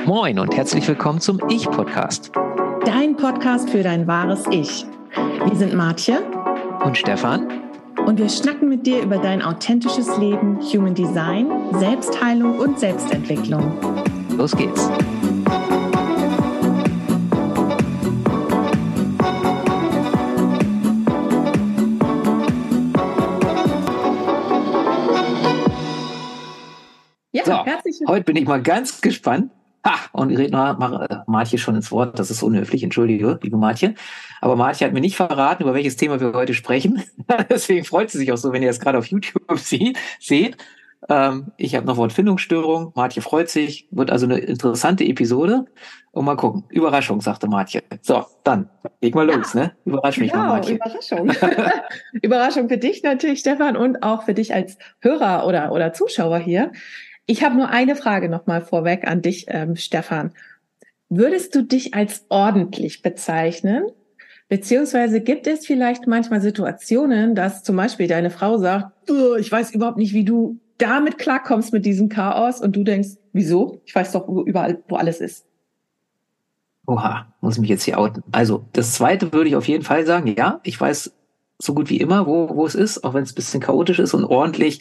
Moin und herzlich willkommen zum Ich-Podcast. Dein Podcast für dein wahres Ich. Wir sind Martje und Stefan und wir schnacken mit dir über dein authentisches Leben, Human Design, Selbstheilung und Selbstentwicklung. Los geht's. Ja, so, heute bin ich mal ganz gespannt. Und ich rede Martje schon ins Wort. Das ist unhöflich. Entschuldige, liebe Martje. Aber Martje hat mir nicht verraten, über welches Thema wir heute sprechen. Deswegen freut sie sich auch so, wenn ihr das gerade auf YouTube seht. Ich habe noch Wortfindungsstörung. Martje freut sich. Wird also eine interessante Episode. Und mal gucken. Überraschung, sagte Martje. So, dann leg mal los, ne? Überrasch mich mal, Martje. Überraschung. Überraschung für dich natürlich, Stefan, und auch für dich als Hörer oder Zuschauer hier. Ich habe nur eine Frage nochmal vorweg an dich, Stefan. Würdest du dich als ordentlich bezeichnen? Beziehungsweise gibt es vielleicht manchmal Situationen, dass zum Beispiel deine Frau sagt, ich weiß überhaupt nicht, wie du damit klarkommst mit diesem Chaos, und du denkst, wieso? Ich weiß doch überall, wo alles ist. Oha, muss ich mich jetzt hier outen. Also, das Zweite würde ich auf jeden Fall sagen, ja, ich weiß so gut wie immer, wo es ist, auch wenn es ein bisschen chaotisch ist und ordentlich.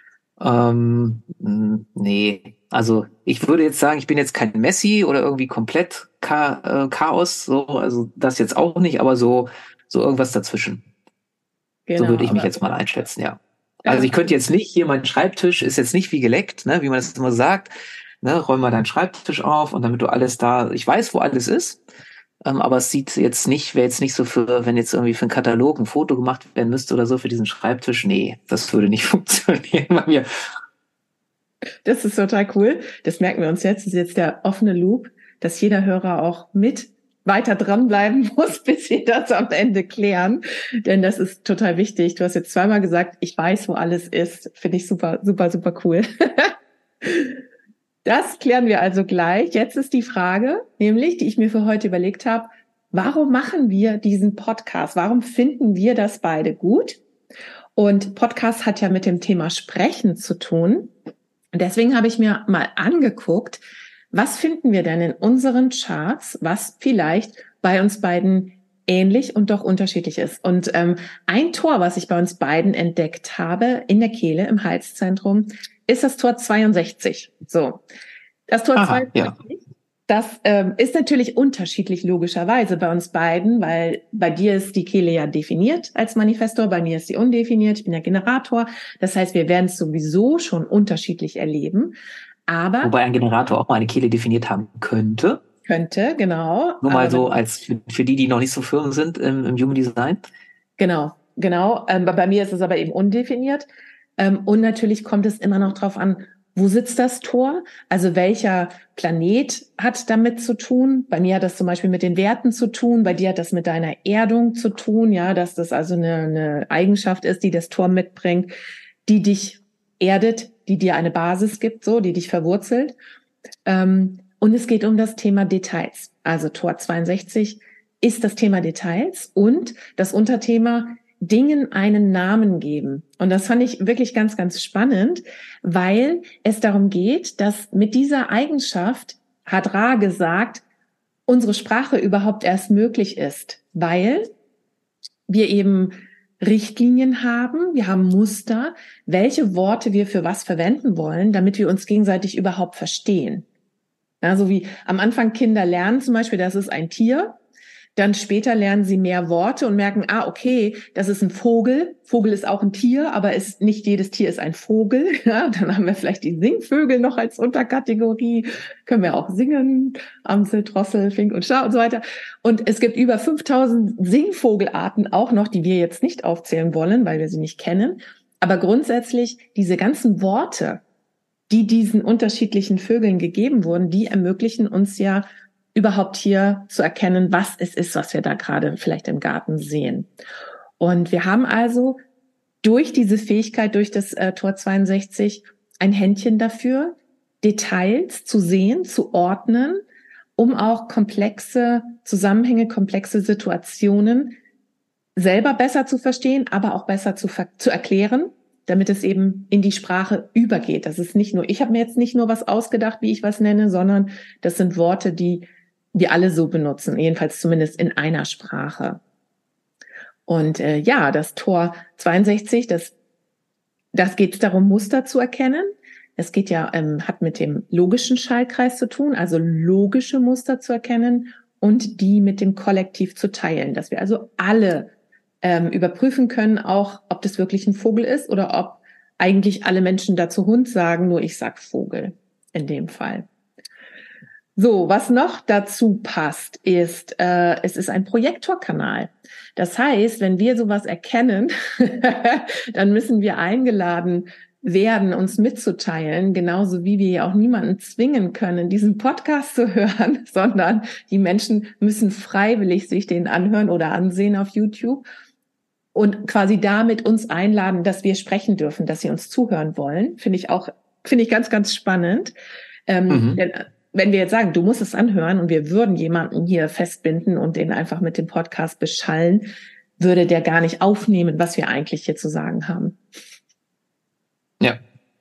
Nee, also ich würde jetzt sagen, ich bin jetzt kein Messi oder irgendwie komplett Chaos, so, also das jetzt auch nicht, aber so irgendwas dazwischen. Genau, so würde ich mich jetzt mal einschätzen, ja. Also ich könnte jetzt nicht, hier mein Schreibtisch ist jetzt nicht wie geleckt, ne, wie man das immer sagt, ne, räum mal deinen Schreibtisch auf und damit du alles da, ich weiß, wo alles ist. Aber es wäre jetzt nicht so wenn jetzt irgendwie für einen Katalog ein Foto gemacht werden müsste oder so für diesen Schreibtisch. Nee, das würde nicht funktionieren bei mir. Das ist total cool. Das merken wir uns jetzt. Das ist jetzt der offene Loop, dass jeder Hörer auch mit weiter dranbleiben muss, bis wir das am Ende klären. Denn das ist total wichtig. Du hast jetzt zweimal gesagt, ich weiß, wo alles ist. Finde ich super, super, super cool. Das klären wir also gleich. Jetzt ist die Frage, nämlich, die ich mir für heute überlegt habe, warum machen wir diesen Podcast? Warum finden wir das beide gut? Und Podcast hat ja mit dem Thema Sprechen zu tun. Und deswegen habe ich mir mal angeguckt, was finden wir denn in unseren Charts, was vielleicht bei uns beiden ähnlich und doch unterschiedlich ist. Und ein Tor, was ich bei uns beiden entdeckt habe, in der Kehle, im Halszentrum, ist das Tor 62. So, das Tor 62, ja. Das ist natürlich unterschiedlich logischerweise bei uns beiden, weil bei dir ist die Kehle ja definiert als Manifestor, bei mir ist sie undefiniert, ich bin der Generator. Das heißt, wir werden es sowieso schon unterschiedlich erleben. Aber wobei ein Generator auch mal eine Kehle definiert haben könnte. Könnte, genau. Nur mal so als für die noch nicht so firm sind im Human Design. Genau. Bei mir ist es aber eben undefiniert. Und natürlich kommt es immer noch drauf an, wo sitzt das Tor? Also welcher Planet hat damit zu tun? Bei mir hat das zum Beispiel mit den Werten zu tun. Bei dir hat das mit deiner Erdung zu tun, ja, dass das also eine Eigenschaft ist, die das Tor mitbringt, die dich erdet, die dir eine Basis gibt, so, die dich verwurzelt. Und es geht um das Thema Details. Also Tor 62 ist das Thema Details und das Unterthema Dingen einen Namen geben. Und das fand ich wirklich ganz, ganz spannend, weil es darum geht, dass mit dieser Eigenschaft, hat Ra gesagt, unsere Sprache überhaupt erst möglich ist, weil wir eben Richtlinien haben, wir haben Muster, welche Worte wir für was verwenden wollen, damit wir uns gegenseitig überhaupt verstehen. Ja, so wie am Anfang Kinder lernen zum Beispiel, das ist ein Tier. Dann später lernen sie mehr Worte und merken, okay, das ist ein Vogel. Vogel ist auch ein Tier, aber nicht jedes Tier ist ein Vogel. Ja, dann haben wir vielleicht die Singvögel noch als Unterkategorie. Können wir auch singen, Amsel, Drossel, Fink und Schau und so weiter. Und es gibt über 5000 Singvogelarten auch noch, die wir jetzt nicht aufzählen wollen, weil wir sie nicht kennen. Aber grundsätzlich diese ganzen Worte, die diesen unterschiedlichen Vögeln gegeben wurden, die ermöglichen uns ja überhaupt hier zu erkennen, was es ist, was wir da gerade vielleicht im Garten sehen. Und wir haben also durch diese Fähigkeit, durch das Tor 62, ein Händchen dafür, Details zu sehen, zu ordnen, um auch komplexe Zusammenhänge, komplexe Situationen selber besser zu verstehen, aber auch besser zu erklären damit es eben in die Sprache übergeht. Das ist nicht nur, ich habe mir jetzt nicht nur was ausgedacht, wie ich was nenne, sondern das sind Worte, die wir alle so benutzen, jedenfalls zumindest in einer Sprache. Und das Tor 62, das geht es darum, Muster zu erkennen. Es geht ja, hat mit dem logischen Schaltkreis zu tun, also logische Muster zu erkennen und die mit dem Kollektiv zu teilen, dass wir also alle überprüfen können, auch ob das wirklich ein Vogel ist oder ob eigentlich alle Menschen dazu Hund sagen, nur ich sag Vogel in dem Fall. So, was noch dazu passt, ist, es ist ein Projektorkanal. Das heißt, wenn wir sowas erkennen, dann müssen wir eingeladen werden, uns mitzuteilen, genauso wie wir ja auch niemanden zwingen können, diesen Podcast zu hören, sondern die Menschen müssen freiwillig sich den anhören oder ansehen auf YouTube und quasi damit uns einladen, dass wir sprechen dürfen, dass sie uns zuhören wollen. Finde ich ganz, ganz spannend. Denn wenn wir jetzt sagen, du musst es anhören und wir würden jemanden hier festbinden und den einfach mit dem Podcast beschallen, würde der gar nicht aufnehmen, was wir eigentlich hier zu sagen haben. Ja.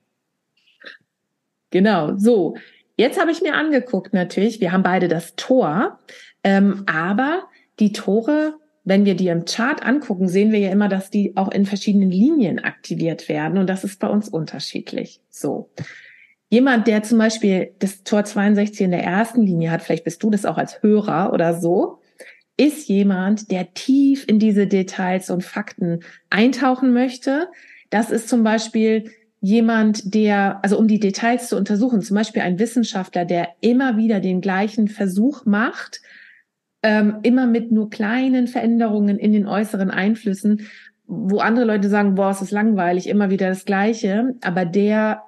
Genau, so. Jetzt habe ich mir angeguckt natürlich, wir haben beide das Tor, aber die Tore, wenn wir die im Chart angucken, sehen wir ja immer, dass die auch in verschiedenen Linien aktiviert werden und das ist bei uns unterschiedlich. So. Jemand, der zum Beispiel das Tor 62 in der ersten Linie hat, vielleicht bist du das auch als Hörer oder so, ist jemand, der tief in diese Details und Fakten eintauchen möchte. Das ist zum Beispiel jemand, der, also um die Details zu untersuchen, zum Beispiel ein Wissenschaftler, der immer wieder den gleichen Versuch macht, immer mit nur kleinen Veränderungen in den äußeren Einflüssen, wo andere Leute sagen, boah, es ist langweilig, immer wieder das Gleiche, aber der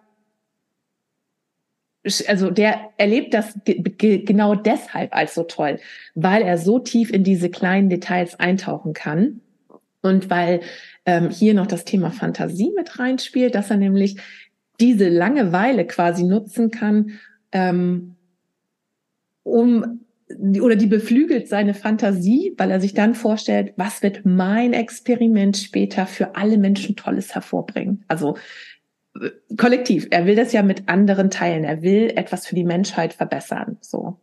erlebt das genau deshalb als so toll, weil er so tief in diese kleinen Details eintauchen kann und weil hier noch das Thema Fantasie mit reinspielt, dass er nämlich diese Langeweile quasi nutzen kann, die beflügelt seine Fantasie, weil er sich dann vorstellt, was wird mein Experiment später für alle Menschen Tolles hervorbringen. Also kollektiv. Er will das ja mit anderen teilen. Er will etwas für die Menschheit verbessern. So.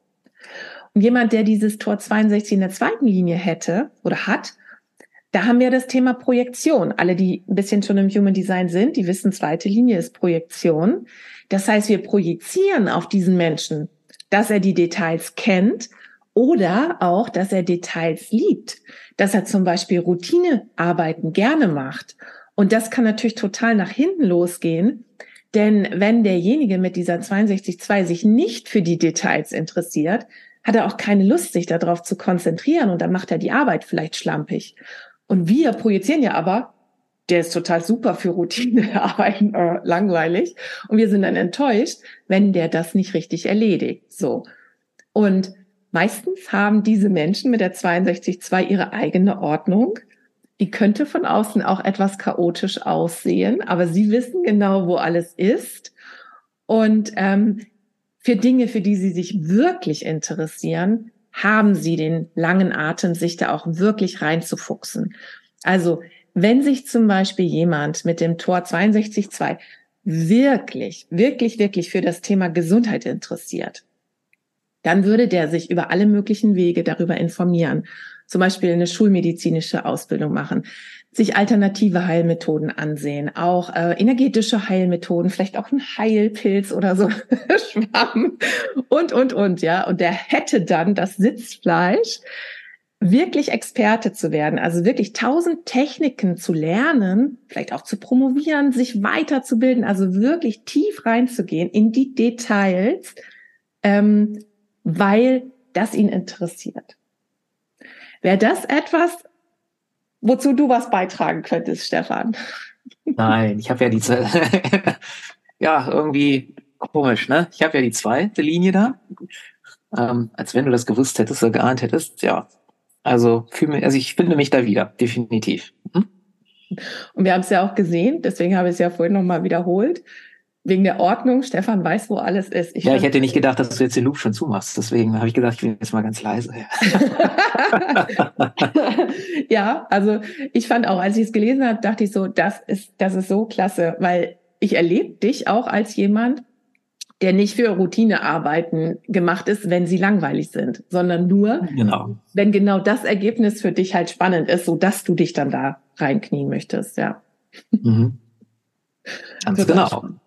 Und jemand, der dieses Tor 62 in der zweiten Linie hätte oder hat, da haben wir das Thema Projektion. Alle, die ein bisschen schon im Human Design sind, die wissen, zweite Linie ist Projektion. Das heißt, wir projizieren auf diesen Menschen, dass er die Details kennt oder auch, dass er Details liebt. Dass er zum Beispiel Routinearbeiten gerne macht. Und das kann natürlich total nach hinten losgehen, denn wenn derjenige mit dieser 62.2 sich nicht für die Details interessiert, hat er auch keine Lust, sich darauf zu konzentrieren und dann macht er die Arbeit vielleicht schlampig. Und wir projizieren ja aber, der ist total super für Routinearbeiten, langweilig. Und wir sind dann enttäuscht, wenn der das nicht richtig erledigt. So. Und meistens haben diese Menschen mit der 62.2 ihre eigene Ordnung. Die könnte von außen auch etwas chaotisch aussehen, aber sie wissen genau, wo alles ist. Und für Dinge, für die sie sich wirklich interessieren, haben sie den langen Atem, sich da auch wirklich reinzufuchsen. Also wenn sich zum Beispiel jemand mit dem Tor 62.2 wirklich für das Thema Gesundheit interessiert, dann würde der sich über alle möglichen Wege darüber informieren. Zum Beispiel eine schulmedizinische Ausbildung machen, sich alternative Heilmethoden ansehen, auch energetische Heilmethoden, vielleicht auch ein Heilpilz oder so, Schwamm und, ja. Und der hätte dann das Sitzfleisch, wirklich Experte zu werden, also wirklich 1000 Techniken zu lernen, vielleicht auch zu promovieren, sich weiterzubilden, also wirklich tief reinzugehen in die Details, weil das ihn interessiert. Wäre das etwas, wozu du was beitragen könntest, Stefan? Nein, ich habe ja die ja, irgendwie komisch, ne? Ich habe ja die zweite Linie da. Als wenn du das gewusst hättest oder geahnt hättest, ja. Also ich finde mich da wieder, definitiv. Und wir haben es ja auch gesehen, deswegen habe ich es ja vorhin nochmal wiederholt. wegen der Ordnung. Stefan weiß, wo alles ist. Ich hätte nicht gedacht, dass du jetzt den Loop schon zumachst. Deswegen habe ich gedacht, ich bin jetzt mal ganz leise. Ja, also ich fand auch, als ich es gelesen habe, dachte ich so, das ist so klasse, weil ich erlebe dich auch als jemand, der nicht für Routinearbeiten gemacht ist, wenn sie langweilig sind, sondern nur, wenn genau das Ergebnis für dich halt spannend ist, so dass du dich dann da reinknien möchtest, ja. Mhm. Ganz genau. Spannend.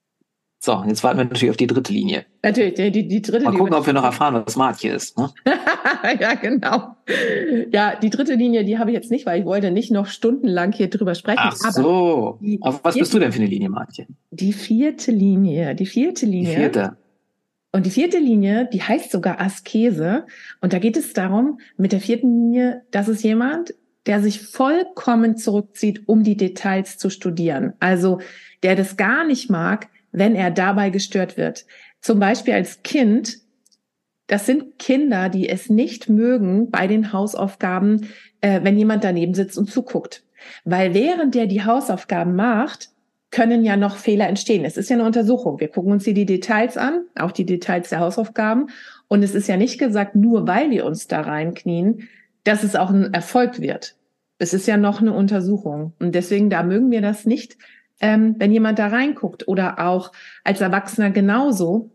So, jetzt warten wir natürlich auf die dritte Linie. Natürlich, die dritte Linie. Mal gucken, ob wir noch erfahren, was Martje ist. Ne? Ja, genau. Ja, die dritte Linie, die habe ich jetzt nicht, weil ich wollte nicht noch stundenlang hier drüber sprechen. Ach so. Aber was bist du denn für eine Linie, Martje? Die vierte Linie. Die vierte. Und die vierte Linie, die heißt sogar Askese. Und da geht es darum, mit der vierten Linie, das ist jemand, der sich vollkommen zurückzieht, um die Details zu studieren. Also der das gar nicht mag, wenn er dabei gestört wird. Zum Beispiel als Kind, das sind Kinder, die es nicht mögen bei den Hausaufgaben, wenn jemand daneben sitzt und zuguckt. Weil während der die Hausaufgaben macht, können ja noch Fehler entstehen. Es ist ja eine Untersuchung. Wir gucken uns hier die Details an, auch die Details der Hausaufgaben. Und es ist ja nicht gesagt, nur weil wir uns da reinknien, dass es auch ein Erfolg wird. Es ist ja noch eine Untersuchung. Und deswegen, da mögen wir das nicht, wenn jemand da reinguckt oder auch als Erwachsener genauso.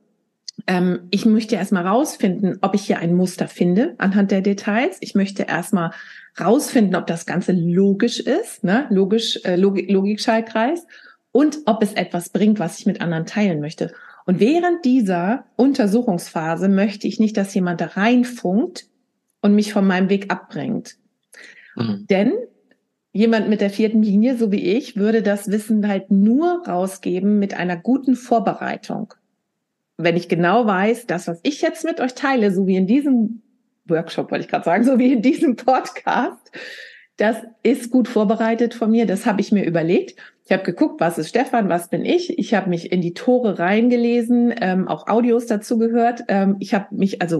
Ich möchte erstmal rausfinden, ob ich hier ein Muster finde anhand der Details. Ich möchte erstmal rausfinden, ob das Ganze logisch ist, ne? Logikschaltkreis, und ob es etwas bringt, was ich mit anderen teilen möchte. Und während dieser Untersuchungsphase möchte ich nicht, dass jemand da reinfunkt und mich von meinem Weg abbringt. Mhm. Denn jemand mit der vierten Linie, so wie ich, würde das Wissen halt nur rausgeben mit einer guten Vorbereitung. Wenn ich genau weiß, das, was ich jetzt mit euch teile, so wie in diesem Workshop, wollte ich gerade sagen, so wie in diesem Podcast, das ist gut vorbereitet von mir. Das habe ich mir überlegt. Ich habe geguckt, was ist Stefan, was bin ich. Ich habe mich in die Tore reingelesen, auch Audios dazu gehört. Ich habe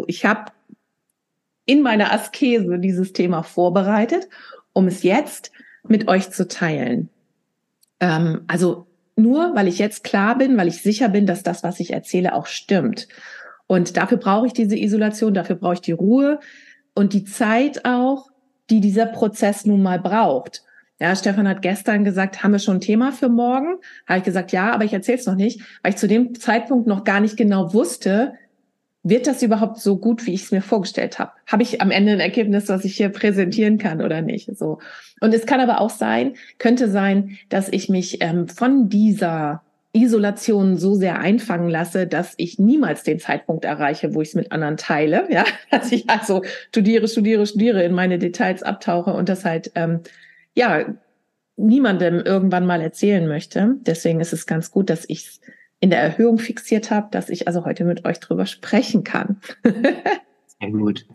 in meiner Askese dieses Thema vorbereitet, um es jetzt mit euch zu teilen. Also nur, weil ich jetzt klar bin, weil ich sicher bin, dass das, was ich erzähle, auch stimmt. Und dafür brauche ich diese Isolation, dafür brauche ich die Ruhe und die Zeit auch, die dieser Prozess nun mal braucht. Ja, Stefan hat gestern gesagt, haben wir schon ein Thema für morgen? Habe ich gesagt, ja, aber ich erzähle es noch nicht, weil ich zu dem Zeitpunkt noch gar nicht genau wusste, wird das überhaupt so gut, wie ich es mir vorgestellt habe? Habe ich am Ende ein Ergebnis, was ich hier präsentieren kann oder nicht? So. Und es kann aber auch könnte sein, dass ich mich von dieser Isolation so sehr einfangen lasse, dass ich niemals den Zeitpunkt erreiche, wo ich es mit anderen teile. Ja, dass ich also studiere, in meine Details abtauche und das halt niemandem irgendwann mal erzählen möchte. Deswegen ist es ganz gut, dass ich es in der Erhöhung fixiert habe, dass ich also heute mit euch drüber sprechen kann. Sehr gut.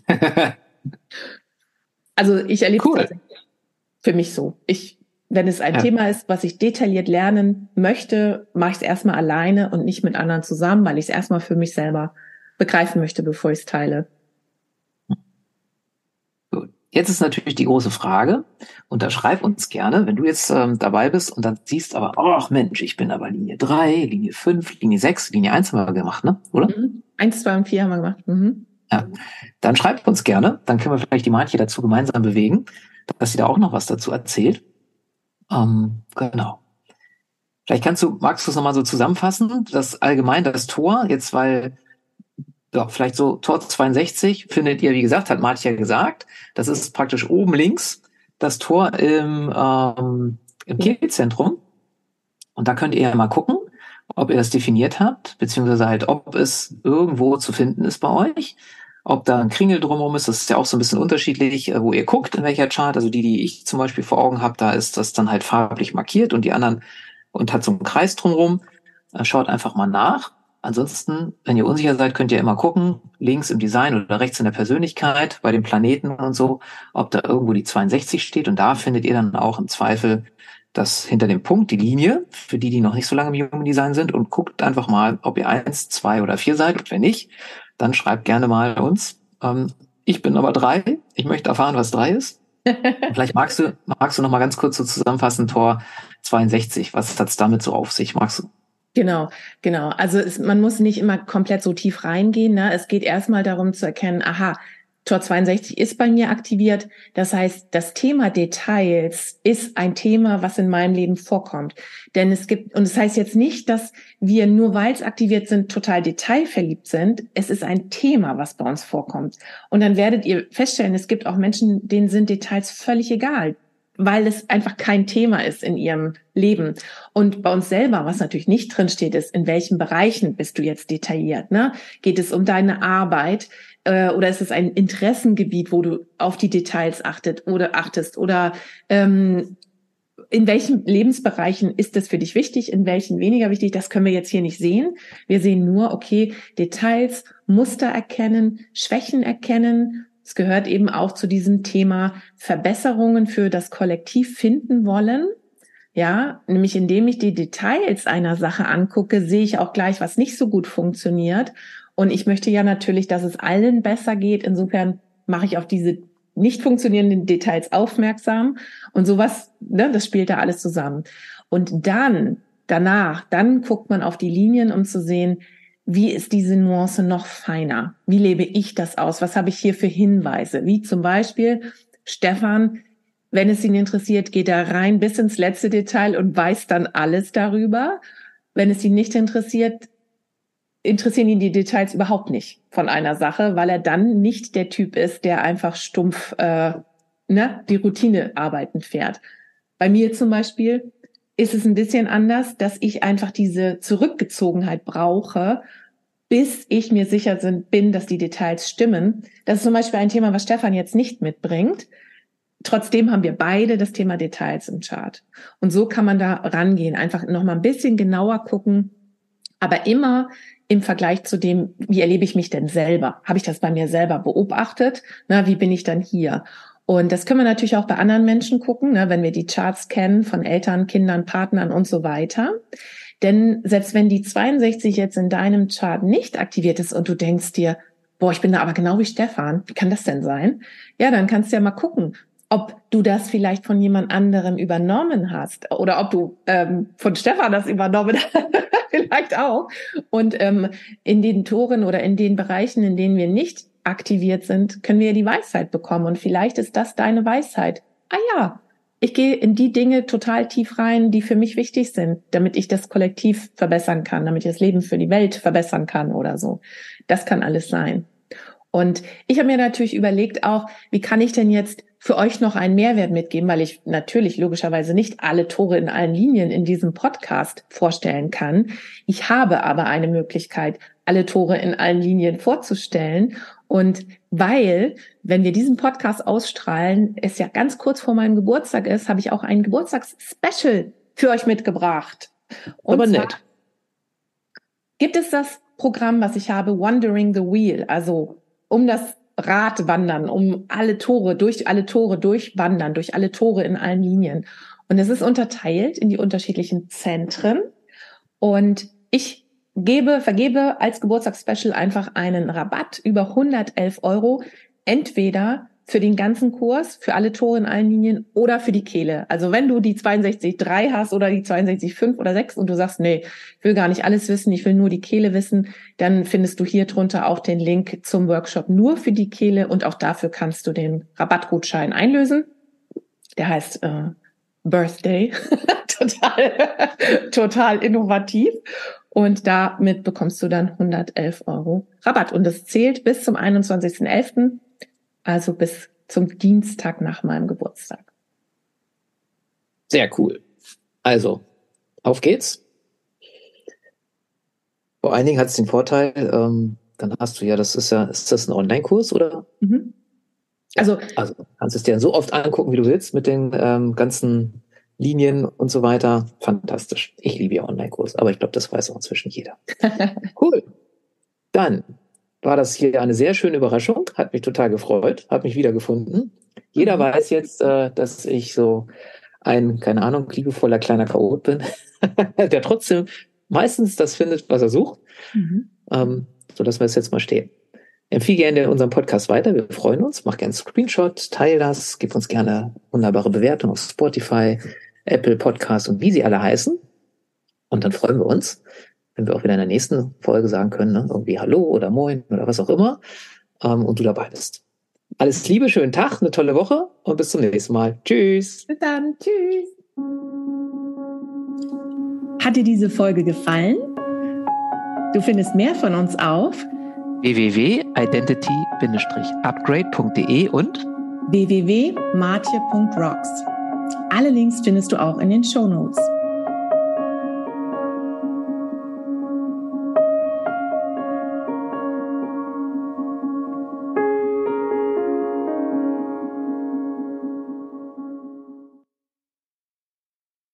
Also ich erlebe es für mich so. Wenn es ein Thema ist, was ich detailliert lernen möchte, mache ich es erstmal alleine und nicht mit anderen zusammen, weil ich es erstmal für mich selber begreifen möchte, bevor ich es teile. Gut. Jetzt ist natürlich die große Frage, und da schreib uns gerne, wenn du jetzt dabei bist und dann siehst aber, ach Mensch, ich bin aber Linie 3, Linie 5, Linie 6, Linie 1 haben wir gemacht, ne? Oder? 1, 2 und 4 haben wir gemacht. Mhm. Ja. Dann schreibt uns gerne, dann können wir vielleicht die Martje dazu gemeinsam bewegen, dass sie da auch noch was dazu erzählt. Genau. Vielleicht magst du es nochmal so zusammenfassen, das Tor, jetzt weil, vielleicht so Tor 62 findet ihr, wie gesagt, hat Martje gesagt, das ist praktisch oben links das Tor im Kehlzentrum. Und da könnt ihr ja mal gucken, ob ihr das definiert habt, beziehungsweise halt, ob es irgendwo zu finden ist bei euch. Ob da ein Kringel drumherum ist, das ist ja auch so ein bisschen unterschiedlich, wo ihr guckt, in welcher Chart. Also die ich zum Beispiel vor Augen habe, da ist das dann halt farblich markiert und die anderen und hat so einen Kreis drumherum. Schaut einfach mal nach. Ansonsten, wenn ihr unsicher seid, könnt ihr immer gucken, links im Design oder rechts in der Persönlichkeit, bei den Planeten und so, ob da irgendwo die 62 steht. Und da findet ihr dann auch im Zweifel das hinter dem Punkt, die Linie, für die noch nicht so lange im Human Design sind, und guckt einfach mal, ob ihr 1, 2 oder 4 seid. Und wenn nicht, dann schreibt gerne mal uns. Ich bin aber 3. Ich möchte erfahren, was 3 ist. Vielleicht magst du noch mal ganz kurz so zusammenfassen, Tor 62. Was hat's damit so auf sich? Magst du? Genau, genau. Also man muss nicht immer komplett so tief reingehen. Ne? Es geht erstmal darum zu erkennen, aha, Tor 62 ist bei mir aktiviert. Das heißt, das Thema Details ist ein Thema, was in meinem Leben vorkommt. Denn es gibt, und das heißt jetzt nicht, dass wir nur weil es aktiviert sind, total detailverliebt sind. Es ist ein Thema, was bei uns vorkommt. Und dann werdet ihr feststellen, es gibt auch Menschen, denen sind Details völlig egal, weil es einfach kein Thema ist in ihrem Leben. Und bei uns selber, was natürlich nicht drinsteht, ist, in welchen Bereichen bist du jetzt detailliert? Ne? Geht es um deine Arbeit oder ist es ein Interessengebiet, wo du auf die Details achtest? Oder in welchen Lebensbereichen ist es für dich wichtig, in welchen weniger wichtig? Das können wir jetzt hier nicht sehen. Wir sehen nur, okay, Details, Muster erkennen, Schwächen erkennen. Es gehört eben auch zu diesem Thema Verbesserungen für das Kollektiv finden wollen. Ja, nämlich indem ich die Details einer Sache angucke, sehe ich auch gleich, was nicht so gut funktioniert. Und ich möchte ja natürlich, dass es allen besser geht. Insofern mache ich auf diese nicht funktionierenden Details aufmerksam. Und sowas, ne, das spielt da alles zusammen. Und dann guckt man auf die Linien, um zu sehen, wie ist diese Nuance noch feiner? Wie lebe ich das aus? Was habe ich hier für Hinweise? Wie zum Beispiel, Stefan, wenn es ihn interessiert, geht er rein bis ins letzte Detail und weiß dann alles darüber. Wenn es ihn nicht interessiert, interessieren ihn die Details überhaupt nicht von einer Sache, weil er dann nicht der Typ ist, der einfach stumpf die Routinearbeiten fährt. Bei mir zum Beispiel ist es ein bisschen anders, dass ich einfach diese Zurückgezogenheit brauche, bis ich mir sicher bin, dass die Details stimmen. Das ist zum Beispiel ein Thema, was Stefan jetzt nicht mitbringt. Trotzdem haben wir beide das Thema Details im Chart. Und so kann man da rangehen, einfach noch mal ein bisschen genauer gucken, aber immer im Vergleich zu dem, wie erlebe ich mich denn selber? Habe ich das bei mir selber beobachtet? Na, wie bin ich dann hier? Und das können wir natürlich auch bei anderen Menschen gucken, ne, wenn wir die Charts kennen von Eltern, Kindern, Partnern und so weiter. Denn selbst wenn die 62 jetzt in deinem Chart nicht aktiviert ist und du denkst dir, boah, ich bin da aber genau wie Stefan, wie kann das denn sein? Ja, dann kannst du ja mal gucken, ob du das vielleicht von jemand anderem übernommen hast oder ob du von Stefan das übernommen hast, vielleicht auch. Und in den Toren oder in den Bereichen, in denen wir nicht aktiviert sind, können wir die Weisheit bekommen. Und vielleicht ist das deine Weisheit. Ah ja, ich gehe in die Dinge total tief rein, die für mich wichtig sind, damit ich das Kollektiv verbessern kann, damit ich das Leben für die Welt verbessern kann oder so. Das kann alles sein. Und ich habe mir natürlich überlegt auch, wie kann ich denn jetzt für euch noch einen Mehrwert mitgeben, weil ich natürlich logischerweise nicht alle Tore in allen Linien in diesem Podcast vorstellen kann. Ich habe aber eine Möglichkeit, alle Tore in allen Linien vorzustellen. Und weil, wenn wir diesen Podcast ausstrahlen, es ja ganz kurz vor meinem Geburtstag ist, habe ich auch ein Geburtstagsspecial für euch mitgebracht. Und aber nett. Gibt es das Programm, was ich habe, Wandering the Wheel, also um das Rad wandern, um durch alle Tore durchwandern, durch alle Tore in allen Linien. Und es ist unterteilt in die unterschiedlichen Zentren. Und ich vergebe als Geburtstagsspecial einfach einen Rabatt über 111 €, entweder für den ganzen Kurs, für alle Tore in allen Linien oder für die Kehle. Also wenn du die 62,3 hast oder die 62,5 oder 6 und du sagst, nee, ich will gar nicht alles wissen, ich will nur die Kehle wissen, dann findest du hier drunter auch den Link zum Workshop nur für die Kehle und auch dafür kannst du den Rabattgutschein einlösen. Der heißt Birthday. total innovativ. Und damit bekommst du dann 111 € Rabatt. Und das zählt bis zum 21.11., also bis zum Dienstag nach meinem Geburtstag. Sehr cool. Also, auf geht's. Vor allen Dingen hat es den Vorteil, dann hast du ja, ist das ein Online-Kurs oder? Mhm. Also kannst es dir so oft angucken, wie du willst, mit den ganzen Linien und so weiter. Fantastisch. Ich liebe ja Online-Kurs, aber ich glaube, das weiß auch inzwischen jeder. Cool. Dann war das hier eine sehr schöne Überraschung. Hat mich total gefreut. Hat mich wiedergefunden. Jeder weiß jetzt, dass ich so ein, keine Ahnung, liebevoller kleiner Chaot bin, der trotzdem meistens das findet, was er sucht. So lassen wir es jetzt mal stehen. Empfehle gerne unseren Podcast weiter. Wir freuen uns. Mach gerne einen Screenshot, teile das, gib uns gerne wunderbare Bewertungen auf Spotify, Apple Podcasts und wie sie alle heißen. Und dann freuen wir uns, wenn wir auch wieder in der nächsten Folge sagen können, ne? Irgendwie Hallo oder Moin oder was auch immer, und du dabei bist. Alles Liebe, schönen Tag, eine tolle Woche und bis zum nächsten Mal. Tschüss. Bis dann. Tschüss. Hat dir diese Folge gefallen? Du findest mehr von uns auf www.identity-upgrade.de und www.martje.rocks. Alle Links findest du auch in den Shownotes.